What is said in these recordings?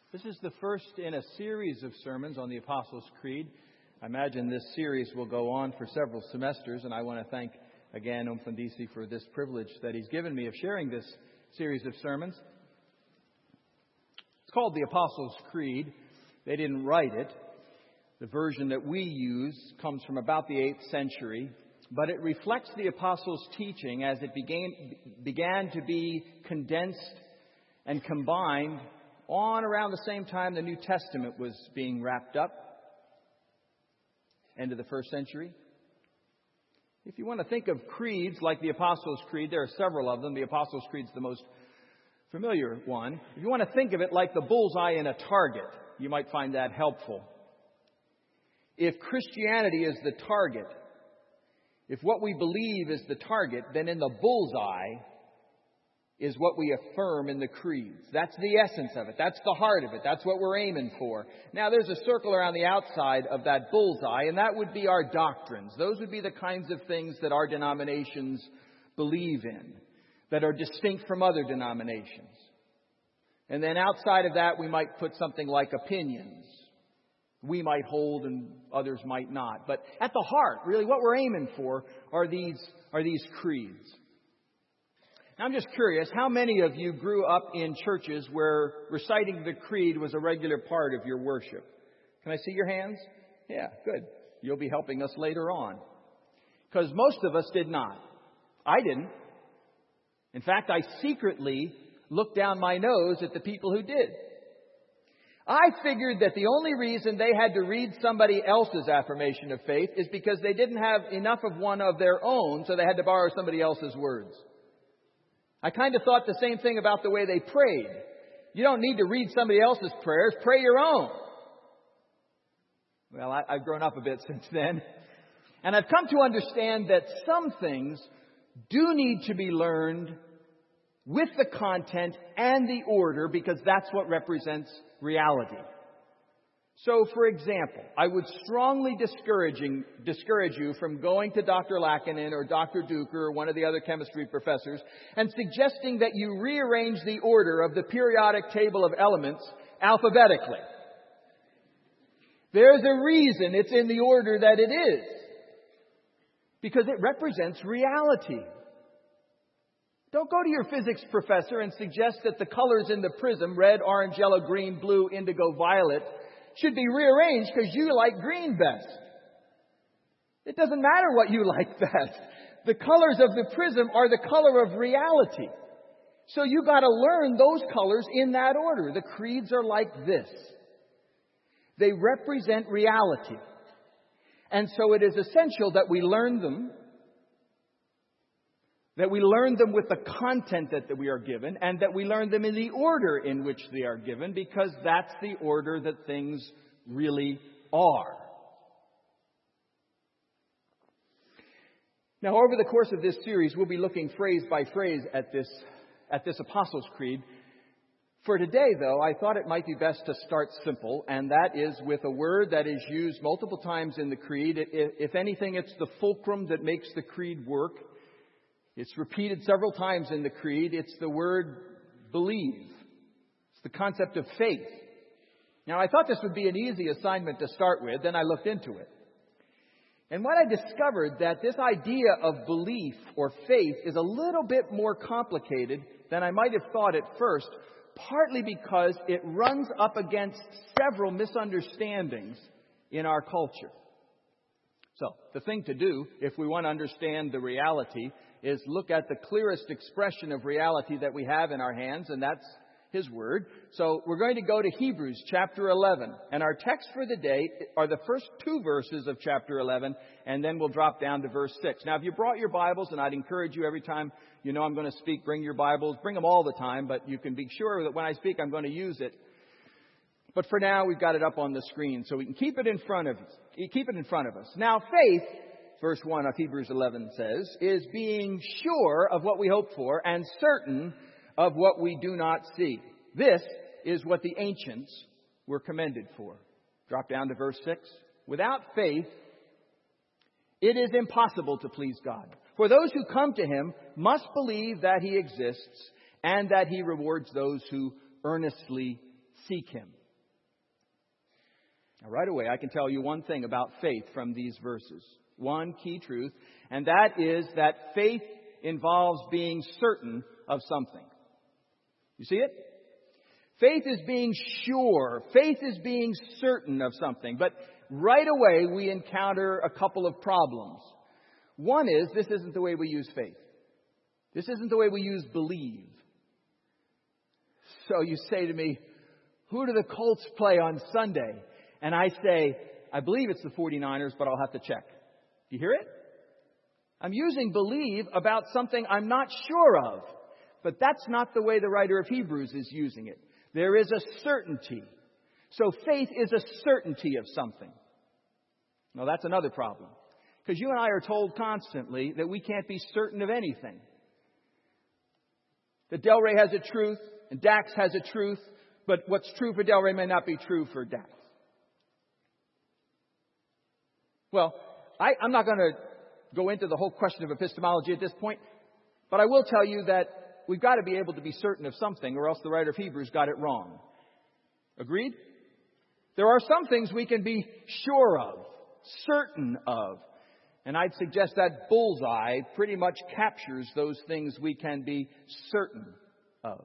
This is the first in a series of sermons on the Apostles' Creed. I imagine this series will go on for several semesters, and I want to thank again Om Fundisi for this privilege that he's given me of sharing this series of sermons. It's called the Apostles' Creed. They didn't write it. The version that we use comes from about the 8th century, but it reflects the Apostles' teaching as it began to be condensed and combined on around the same time the New Testament was being wrapped up, end of the 1st century. If you want to think of creeds like the Apostles' Creed, there are several of them. The Apostles' Creed is the most familiar one. If you want to think of it like the bullseye in a target, you might find that helpful. If Christianity is the target, if what we believe is the target, then in the bullseye is what we affirm in the creeds. That's the essence of it. That's the heart of it. That's what we're aiming for. Now, there's a circle around the outside of that bullseye, and that would be our doctrines. Those would be the kinds of things that our denominations believe in, that are distinct from other denominations. And then outside of that, we might put something like opinions. We might hold and others might not. But at the heart, really, what we're aiming for are these creeds. Now, I'm just curious, how many of you grew up in churches where reciting the creed was a regular part of your worship? Can I see your hands? Yeah, good. You'll be helping us later on. Because most of us did not. I didn't. In fact, I secretly looked down my nose at the people who did. I figured that the only reason they had to read somebody else's affirmation of faith is because they didn't have enough of one of their own, so they had to borrow somebody else's words. I kind of thought the same thing about the way they prayed. You don't need to read somebody else's prayers. Pray your own. Well, I've grown up a bit since then. And I've come to understand that some things do need to be learned with the content and the order, because that's what represents reality. So, for example, I would strongly discourage you from going to Dr. Lackinen or Dr. Duker or one of the other chemistry professors and suggesting that you rearrange the order of the periodic table of elements alphabetically. There's a reason it's in the order that it is. Because it represents reality. Don't go to your physics professor and suggest that the colors in the prism, red, orange, yellow, green, blue, indigo, violet, should be rearranged because you like green best. It doesn't matter what you like best. The colors of the prism are the color of reality. So you got to learn those colors in that order. The creeds are like this. They represent reality. And so it is essential that we learn them. That we learn them with the content that we are given, and that we learn them in the order in which they are given, because that's the order that things really are. Now, over the course of this series, we'll be looking phrase by phrase at this Apostles' Creed. For today, though, I thought it might be best to start simple, and that is with a word that is used multiple times in the Creed. If anything, it's the fulcrum that makes the Creed work. It's repeated several times in the Creed. It's the word believe. It's the concept of faith. Now, I thought this would be an easy assignment to start with. Then I looked into it. And what I discovered that this idea of belief or faith is a little bit more complicated than I might have thought at first, partly because it runs up against several misunderstandings in our culture. So, the thing to do, if we want to understand the reality, is look at the clearest expression of reality that we have in our hands, and that's His Word. So we're going to go to Hebrews chapter 11. And our text for the day are the first 2 verses of chapter 11, and then we'll drop down to verse 6. Now, if you brought your Bibles, and I'd encourage you every time you know I'm going to speak, bring your Bibles. Bring them all the time, but you can be sure that when I speak, I'm going to use it. But for now, we've got it up on the screen, so we can keep it in front of us. Now, faith, verse 1 of Hebrews 11 says, is being sure of what we hope for and certain of what we do not see. This is what the ancients were commended for. Drop down to verse 6. Without faith, it is impossible to please God. For those who come to Him must believe that He exists and that He rewards those who earnestly seek Him. Now, right away, I can tell you one thing about faith from these verses. One key truth, and that is that faith involves being certain of something. You see it? Faith is being sure. Faith is being certain of something. But right away, we encounter a couple of problems. One is, this isn't the way we use faith. This isn't the way we use believe. So you say to me, who do the Colts play on Sunday? And I say, I believe it's the 49ers, but I'll have to check. Do you hear it? I'm using believe about something I'm not sure of. But that's not the way the writer of Hebrews is using it. There is a certainty. So faith is a certainty of something. Now that's another problem. Because you and I are told constantly that we can't be certain of anything. That Delray has a truth and Dax has a truth, but what's true for Delray may not be true for Dax. Well, I'm not going to go into the whole question of epistemology at this point, but I will tell you that we've got to be able to be certain of something, or else the writer of Hebrews got it wrong. Agreed? There are some things we can be sure of, certain of. And I'd suggest that bullseye pretty much captures those things we can be certain of.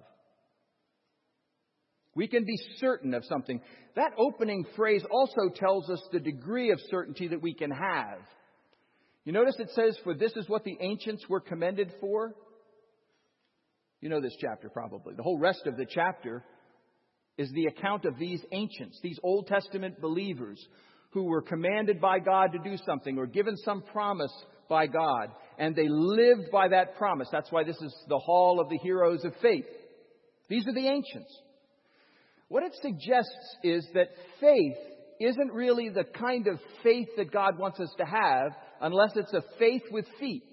We can be certain of something. That opening phrase also tells us the degree of certainty that we can have. You notice it says, for this is what the ancients were commended for. You know this chapter probably. The whole rest of the chapter is the account of these ancients, these Old Testament believers who were commanded by God to do something or given some promise by God. And they lived by that promise. That's why this is the hall of the heroes of faith. These are the ancients. What it suggests is that faith isn't really the kind of faith that God wants us to have unless it's a faith with feet.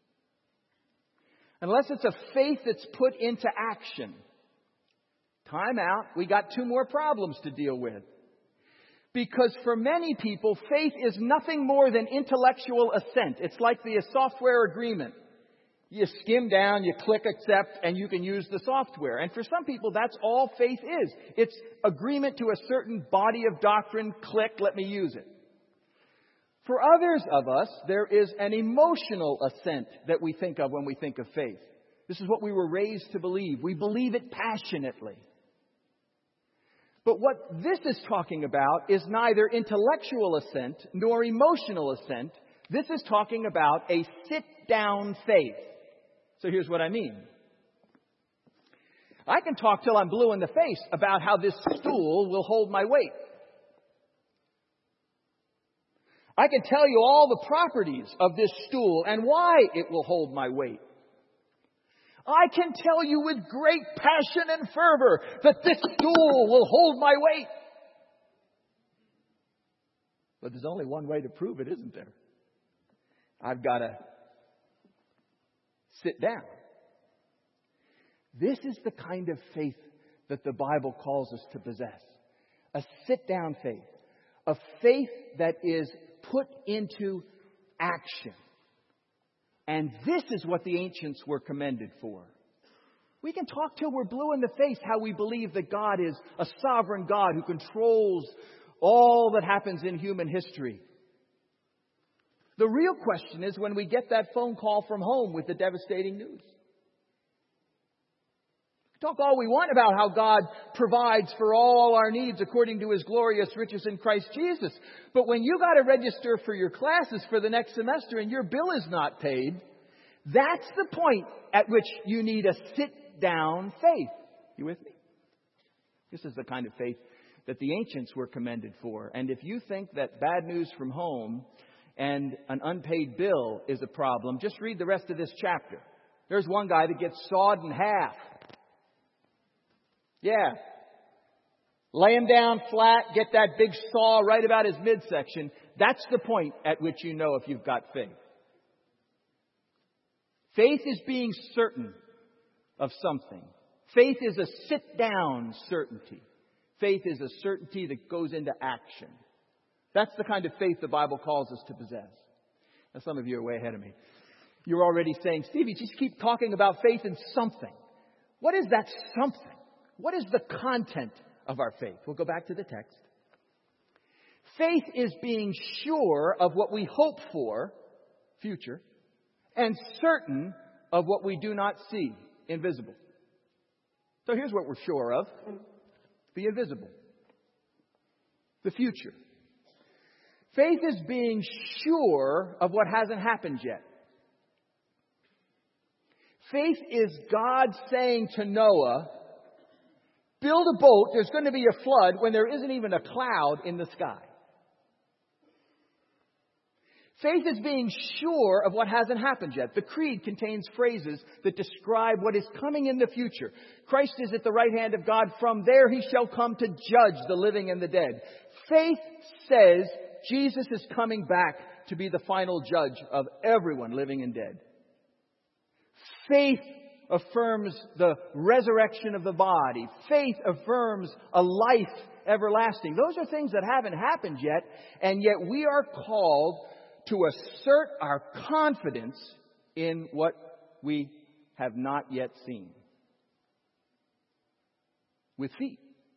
Unless it's a faith that's put into action. Time out. We got two more problems to deal with. Because for many people, faith is nothing more than intellectual assent. It's like the software agreement. You skim down, you click accept, and you can use the software. And for some people, that's all faith is. It's agreement to a certain body of doctrine. Click, let me use it. For others of us, there is an emotional assent that we think of when we think of faith. This is what we were raised to believe. We believe it passionately. But what this is talking about is neither intellectual assent nor emotional assent. This is talking about a sit-down faith. So here's what I mean. I can talk till I'm blue in the face about how this stool will hold my weight. I can tell you all the properties of this stool and why it will hold my weight. I can tell you with great passion and fervor that this stool will hold my weight. But there's only one way to prove it, isn't there? I've got to sit down. This is the kind of faith that the Bible calls us to possess. A sit-down faith. A faith that is put into action. And this is what the ancients were commended for. We can talk till we're blue in the face how we believe that God is a sovereign God who controls all that happens in human history. The real question is when we get that phone call from home with the devastating news. Talk all we want about how God provides for all our needs according to His glorious riches in Christ Jesus. But when you got to register for your classes for the next semester and your bill is not paid, that's the point at which you need a sit-down faith. You with me? This is the kind of faith that the ancients were commended for. And if you think that bad news from home and an unpaid bill is a problem, just read the rest of this chapter. There's one guy that gets sawed in half. Yeah. Lay him down flat, get that big saw right about his midsection. That's the point at which you know if you've got faith. Faith is being certain of something. Faith is a sit-down certainty. Faith is a certainty that goes into action. That's the kind of faith the Bible calls us to possess. Now, some of you are way ahead of me. You're already saying, Stevie, just keep talking about faith in something. What is that something? What is the content of our faith? We'll go back to the text. Faith is being sure of what we hope for, future, and certain of what we do not see, invisible. So here's what we're sure of: the invisible, the future. Faith is being sure of what hasn't happened yet. Faith is God saying to Noah, build a boat, there's going to be a flood, when there isn't even a cloud in the sky. Faith is being sure of what hasn't happened yet. The Creed contains phrases that describe what is coming in the future. Christ is at the right hand of God. From there he shall come to judge the living and the dead. Faith says Jesus is coming back to be the final judge of everyone living and dead. Faith affirms the resurrection of the body. Faith affirms a life everlasting. Those are things that haven't happened yet, and yet we are called to assert our confidence in what we have not yet seen. With feet.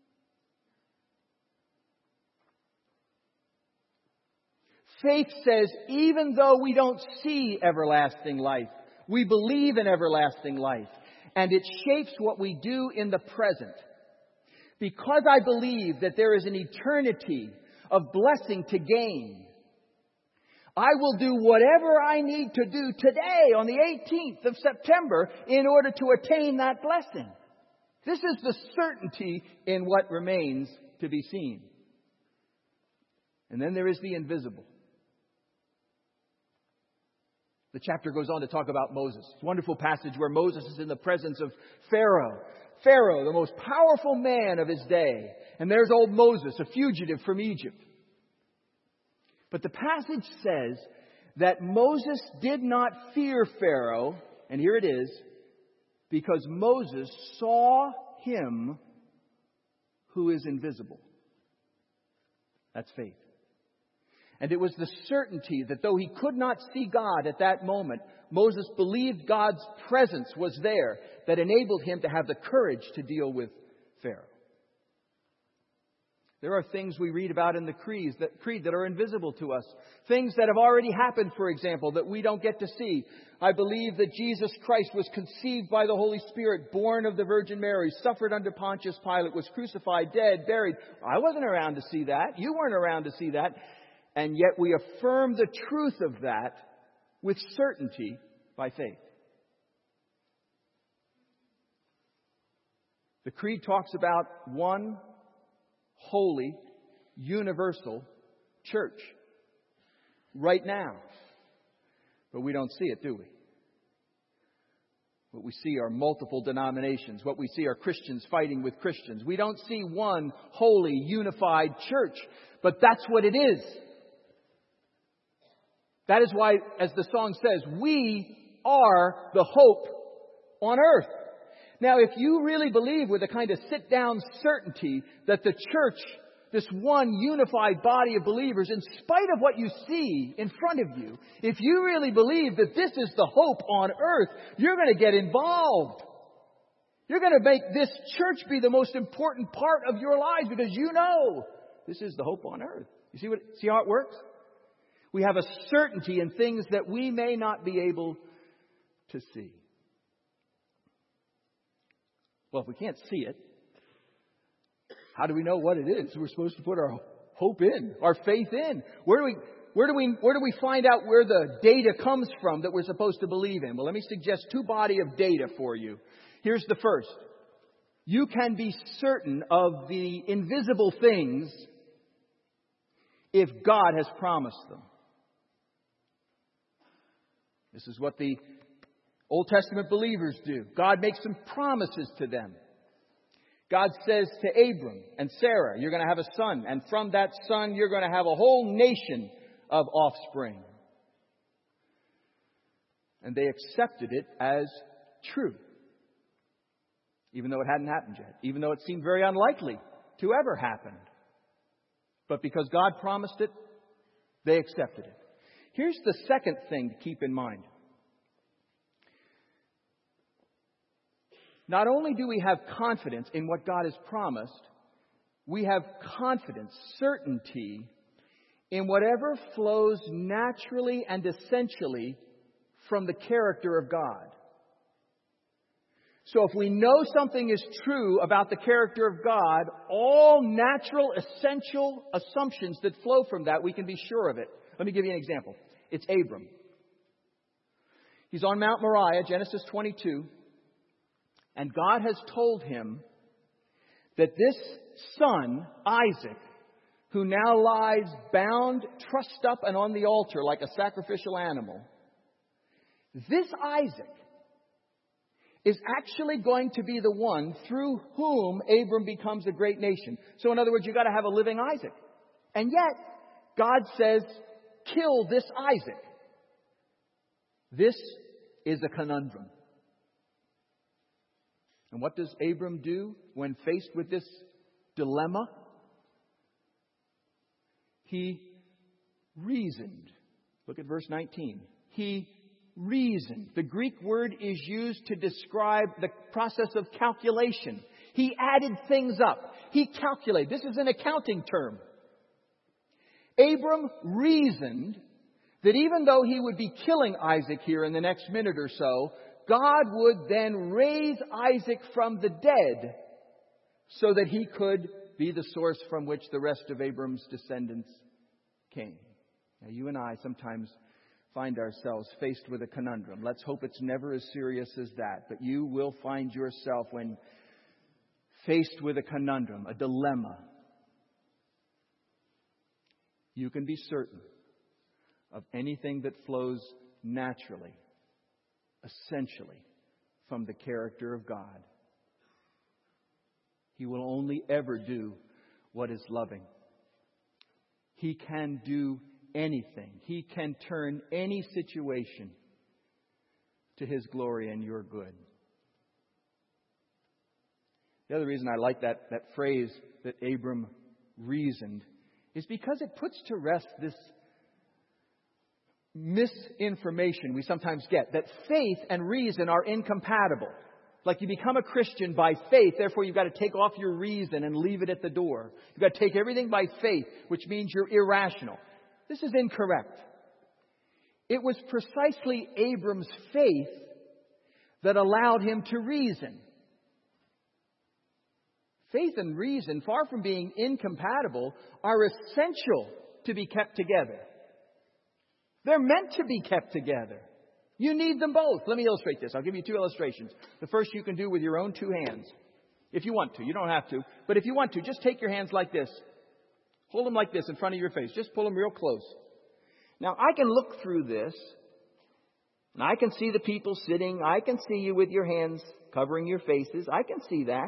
Faith says, even though we don't see everlasting life, we believe in everlasting life, and it shapes what we do in the present. Because I believe that there is an eternity of blessing to gain, I will do whatever I need to do today on the 18th of September in order to attain that blessing. This is the certainty in what remains to be seen. And then there is the invisible. The chapter goes on to talk about Moses. It's a wonderful passage where Moses is in the presence of Pharaoh. Pharaoh, the most powerful man of his day. And there's old Moses, a fugitive from Egypt. But the passage says that Moses did not fear Pharaoh, and here it is, because Moses saw him who is invisible. That's faith. And it was the certainty that though he could not see God at that moment, Moses believed God's presence was there that enabled him to have the courage to deal with Pharaoh. There are things we read about in the creed that are invisible to us. Things that have already happened, for example, that we don't get to see. I believe that Jesus Christ was conceived by the Holy Spirit, born of the Virgin Mary, suffered under Pontius Pilate, was crucified, dead, buried. I wasn't around to see that. You weren't around to see that. And yet we affirm the truth of that with certainty by faith. The Creed talks about one holy, universal church right now. But we don't see it, do we? What we see are multiple denominations. What we see are Christians fighting with Christians. We don't see one holy, unified church. But that's what it is. That is why, as the song says, we are the hope on earth. Now, if you really believe with a kind of sit-down certainty that the church, this one unified body of believers, in spite of what you see in front of you, if you really believe that this is the hope on earth, you're going to get involved. You're going to make this church be the most important part of your lives because you know this is the hope on earth. You see how it works? We have a certainty in things that we may not be able to see. Well, if we can't see it, how do we know what it is we're supposed to put our hope in, our faith in? Where do we find out where the data comes from that we're supposed to believe in? Well, let me suggest two bodies of data for you. Here's the first. You can be certain of the invisible things if God has promised them. This is what the Old Testament believers do. God makes some promises to them. God says to Abram and Sarah, you're going to have a son, and from that son you're going to have a whole nation of offspring. And they accepted it as true, even though it hadn't happened yet, even though it seemed very unlikely to ever happen. But because God promised it, they accepted it. Here's the second thing to keep in mind. Not only do we have confidence in what God has promised, we have confidence, certainty in whatever flows naturally and essentially from the character of God. So if we know something is true about the character of God, all natural, essential assumptions that flow from that, we can be sure of it. Let me give you an example. It's Abram. He's on Mount Moriah, Genesis 22, and God has told him that this son, Isaac, who now lies bound, trussed up, and on the altar like a sacrificial animal, this Isaac is actually going to be the one through whom Abram becomes a great nation. So in other words, you've got to have a living Isaac. And yet, God says, kill this Isaac. This is a conundrum. And what does Abram do when faced with this dilemma? He reasoned. Look at verse 19. He reasoned. The Greek word is used to describe the process of calculation. He added things up. He calculated. This is an accounting term. Abram reasoned that even though he would be killing Isaac here in the next minute or so, God would then raise Isaac from the dead so that he could be the source from which the rest of Abram's descendants came. Now, you and I sometimes find ourselves faced with a conundrum. Let's hope it's never as serious as that. But you will find yourself, when faced with a conundrum, a dilemma, you can be certain of anything that flows naturally, essentially, from the character of God. He will only ever do what is loving. He can do anything. He can turn any situation to His glory and your good. The other reason I like that phrase that Abram reasoned is because it puts to rest this misinformation we sometimes get, that faith and reason are incompatible. Like you become a Christian by faith, therefore you've got to take off your reason and leave it at the door. You've got to take everything by faith, which means you're irrational. This is incorrect. It was precisely Abram's faith that allowed him to reason. Faith and reason, far from being incompatible, are essential to be kept together. They're meant to be kept together. You need them both. Let me illustrate this. I'll give you two illustrations. The first you can do with your own two hands. If you want to. You don't have to. But if you want to, just take your hands like this. Hold them like this in front of your face. Just pull them real close. Now, I can look through this, and I can see the people sitting. I can see you with your hands covering your faces. I can see that.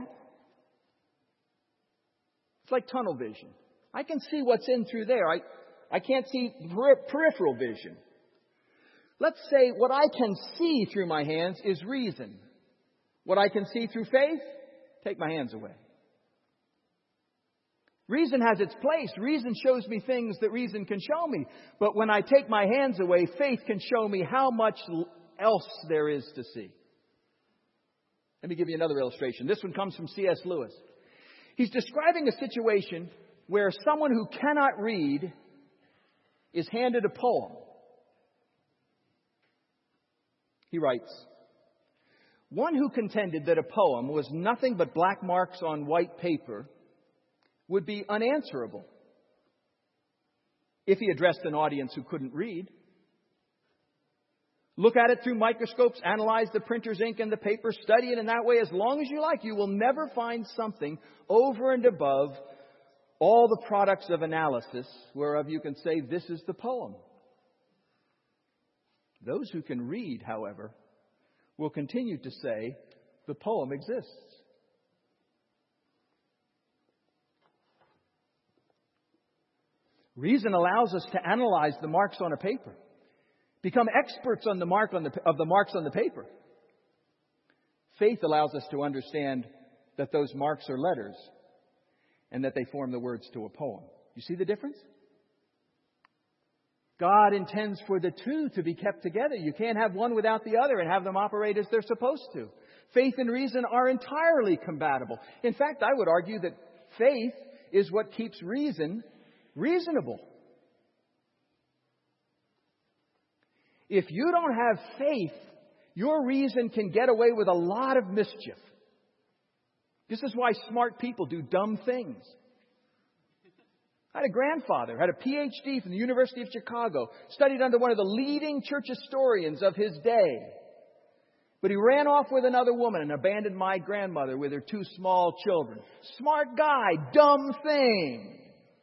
It's like tunnel vision. I can see what's in through there. I can't see peripheral vision. Let's say what I can see through my hands is reason. What I can see through faith, take my hands away. Reason has its place. Reason shows me things that reason can show me. But when I take my hands away, faith can show me how much else there is to see. Let me give you another illustration. This one comes from C.S. Lewis. He's describing a situation where someone who cannot read is handed a poem. He writes, "One who contended that a poem was nothing but black marks on white paper would be unanswerable if he addressed an audience who couldn't read. Look at it through microscopes, analyze the printer's ink and the paper, study it in that way as long as you like. You will never find something over and above all the products of analysis whereof you can say, this is the poem. Those who can read, however, will continue to say, the poem exists." Reason allows us to analyze the marks on a paper, become experts on the marks on the paper. Faith allows us to understand that those marks are letters and that they form the words to a poem. You see the difference? God intends for the two to be kept together. You can't have one without the other and have them operate as they're supposed to. Faith and reason are entirely compatible. In fact, I would argue that faith is what keeps reason reasonable. If you don't have faith, your reason can get away with a lot of mischief. This is why smart people do dumb things. I had a grandfather, had a PhD from the University of Chicago, studied under one of the leading church historians of his day. But he ran off with another woman and abandoned my grandmother with her 2 small children. Smart guy, dumb thing.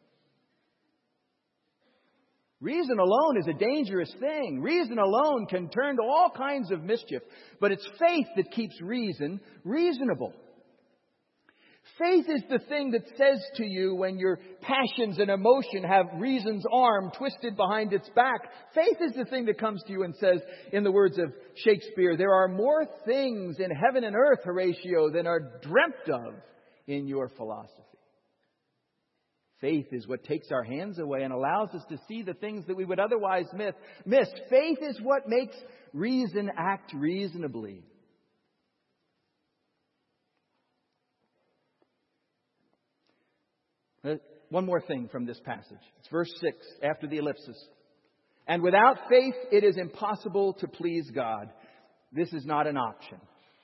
Reason alone is a dangerous thing. Reason alone can turn to all kinds of mischief. But it's faith that keeps reason reasonable. Faith is the thing that says to you when your passions and emotion have reason's arm twisted behind its back. Faith is the thing that comes to you and says, in the words of Shakespeare, there are more things in heaven and earth, Horatio, than are dreamt of in your philosophy. Faith is what takes our hands away and allows us to see the things that we would otherwise miss. Faith is what makes reason act reasonably. One more thing from this passage. It's verse 6, after the ellipsis. And without faith, it is impossible to please God. This is not an option.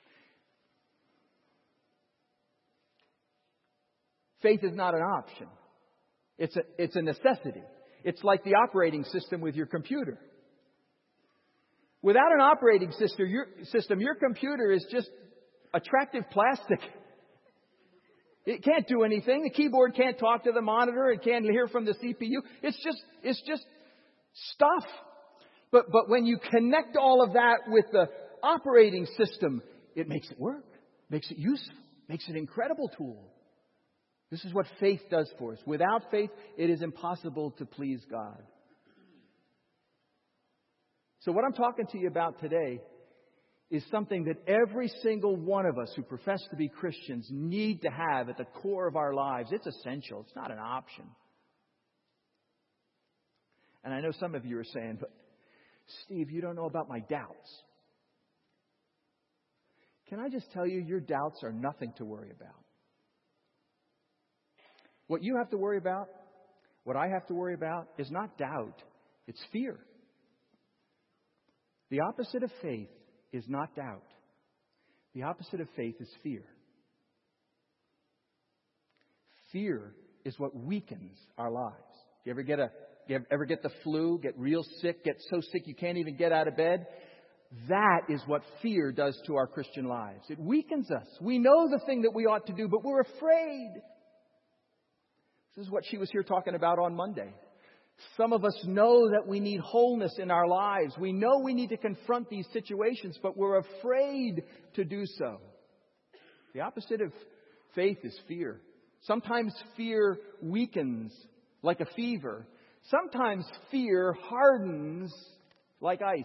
Faith is not an option. It's a necessity. It's like the operating system with your computer. Without an operating system, your computer is just attractive plastic. It can't do anything. The keyboard can't talk to the monitor. It can't hear from the CPU. It's just stuff. But when you connect all of that with the operating system, it makes it work, makes it useful, makes it an incredible tool. This is what faith does for us. Without faith, it is impossible to please God. So what I'm talking to you about today is something that every single one of us who profess to be Christians need to have at the core of our lives. It's essential. It's not an option. And I know some of you are saying, but Steve, you don't know about my doubts. Can I just tell you, your doubts are nothing to worry about. What you have to worry about, what I have to worry about, is not doubt. It's fear. The opposite of faith is not doubt. The opposite of faith is fear. Fear is what weakens our lives. You ever get the flu, get real sick, get so sick you can't even get out of bed? That is what fear does to our Christian lives. It weakens us. We know the thing that we ought to do, but we're afraid. This is what she was here talking about on Monday. Some of us know that we need wholeness in our lives. We know we need to confront these situations, but we're afraid to do so. The opposite of faith is fear. Sometimes fear weakens like a fever. Sometimes fear hardens like ice.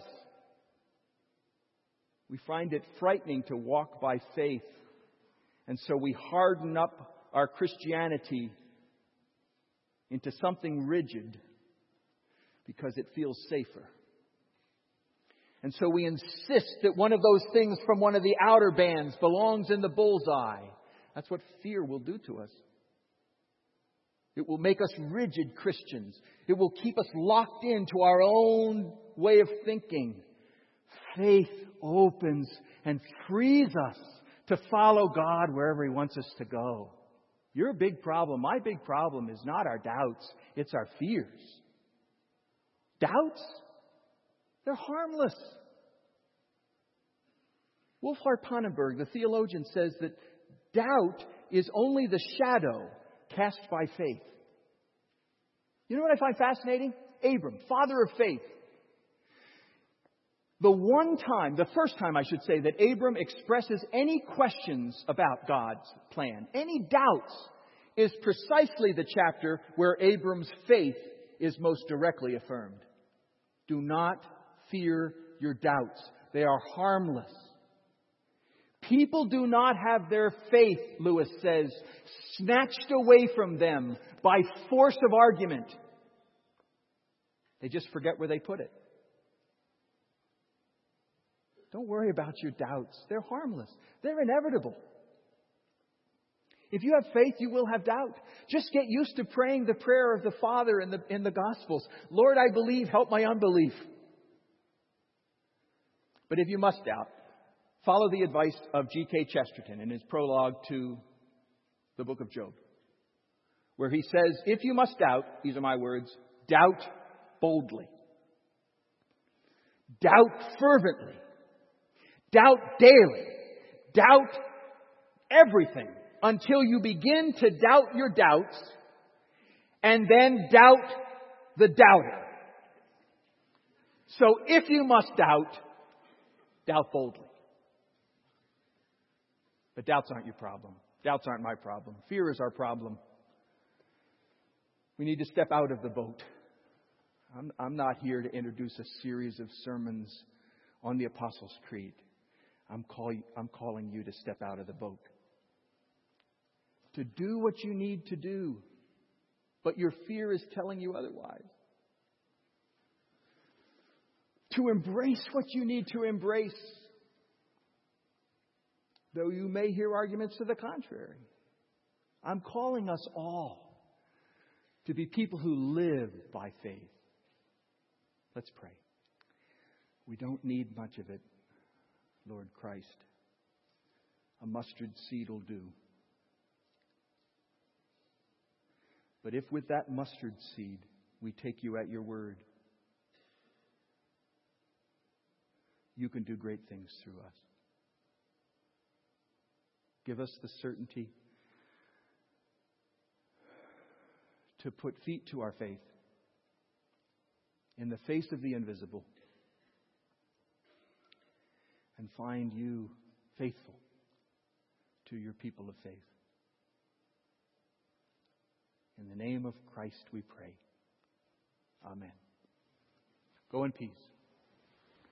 We find it frightening to walk by faith, and so we harden up our Christianity into something rigid because it feels safer. And so we insist that one of those things from one of the outer bands belongs in the bullseye. That's what fear will do to us. It will make us rigid Christians. It will keep us locked into our own way of thinking. Faith opens and frees us to follow God wherever He wants us to go. Your big problem, my big problem, is not our doubts. It's our fears. Doubts? They're harmless. Wolfhard Pannenberg, the theologian, says that doubt is only the shadow cast by faith. You know what I find fascinating? Abram, father of faith. The first time I should say, that Abram expresses any questions about God's plan, any doubts, is precisely the chapter where Abram's faith is most directly affirmed. Do not fear your doubts. They are harmless. People do not have their faith, Lewis says, snatched away from them by force of argument. They just forget where they put it. Don't worry about your doubts. They're harmless. They're inevitable. If you have faith, you will have doubt. Just get used to praying the prayer of the Father in the Gospels. Lord, I believe, help my unbelief. But if you must doubt, follow the advice of G.K. Chesterton in his prologue to the book of Job, where he says, if you must doubt, these are my words, doubt boldly. Doubt fervently. Doubt daily. Doubt everything until you begin to doubt your doubts and then doubt the doubter. So if you must doubt, doubt boldly. But doubts aren't your problem. Doubts aren't my problem. Fear is our problem. We need to step out of the boat. I'm not here to introduce a series of sermons on the Apostles' Creed. I'm calling you to step out of the boat. To do what you need to do. But your fear is telling you otherwise. To embrace what you need to embrace. Though you may hear arguments to the contrary. I'm calling us all to be people who live by faith. Let's pray. We don't need much of it, Lord Christ. A mustard seed will do. But if with that mustard seed we take you at your word, you can do great things through us. Give us the certainty to put feet to our faith in the face of the invisible and find you faithful to your people of faith. In the name of Christ we pray. Amen. Go in peace.